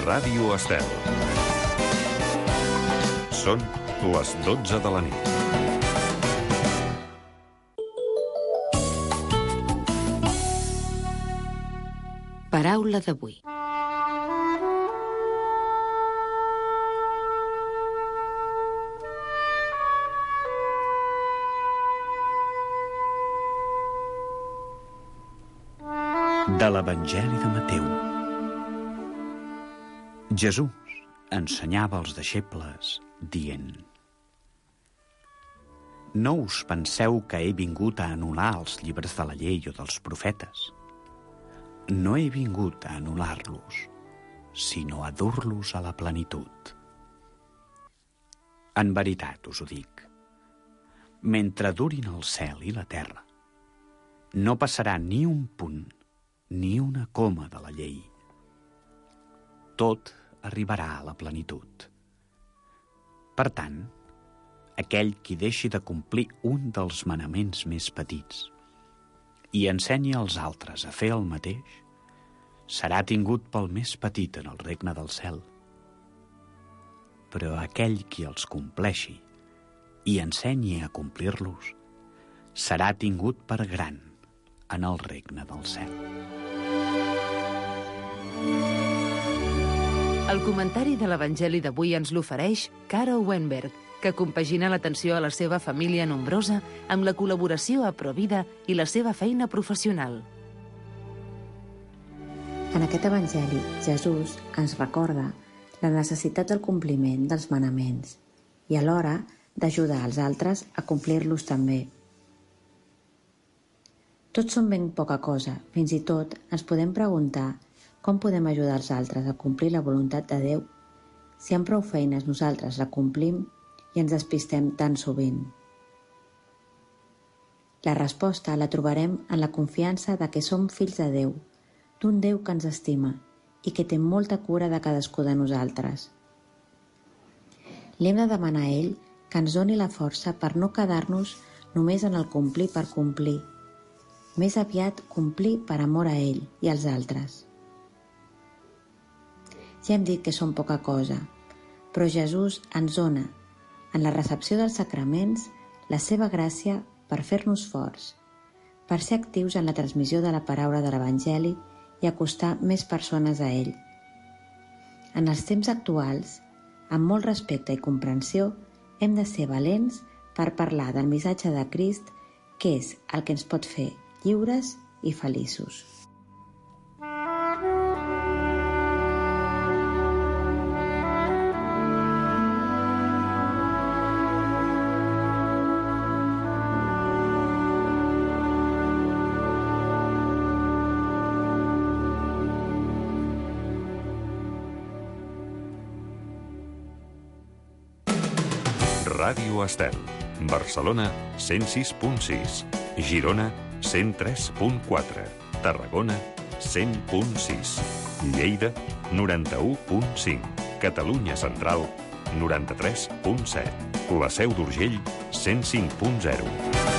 Ràdio Estel. Són les 12 de la nit. Paraula d'avui. De l'Evangeli de Mateu. Jesús ensenyava als deixebles dient: No us penseu que he vingut a anul·lar els llibres de la llei o dels profetes. No he vingut a anul·lar-los, sinó a dur-los a la plenitud. En veritat us ho dic, mentre durin el cel i la terra, no passarà ni un punt ni una coma de la llei. Tot arribarà a la plenitud. Per tant, aquell qui deixi de complir un dels manaments més petits i ensenyi als altres a fer el mateix, serà tingut pel més petit en el regne del cel. Però aquell qui els compleixi i ensenyi a complir-los, serà tingut per gran en el regne del cel. El comentari de l'Evangeli d'avui ens l'ofereix Caro Wenberg, que compagina l'atenció a la seva família nombrosa amb la col·laboració a Provida i la seva feina professional. En aquest Evangeli, Jesús ens recorda la necessitat del compliment dels manaments i alhora d'ajudar els altres a complir-los també. Tots són ben poca cosa, fins i tot ens podem preguntar com podem ajudar els altres a complir la voluntat de Déu si amb prou feines nosaltres la complim i ens despistem tan sovint. La resposta la trobarem en la confiança de que som fills de Déu, d'un Déu que ens estima i que té molta cura de cadascú de nosaltres. Li hem de demanar a ell que ens doni la força per no quedar-nos només en el complir per complir, més aviat complir per amor a ell i als altres. Ja hem dit que som poca cosa, però Jesús ens dona, en la recepció dels sacraments, la seva gràcia per fer-nos forts, per ser actius en la transmissió de la paraula de l'Evangeli i acostar més persones a ell. En els temps actuals, amb molt respecte i comprensió, hem de ser valents per parlar del missatge de Crist, que és el que ens pot fer lliures i feliços. Ràdio Estel. Barcelona, 106.6. Girona, 103.4. Tarragona, 100.6. Lleida, 91.5. Catalunya Central, 93.7. La Seu d'Urgell, 105.0.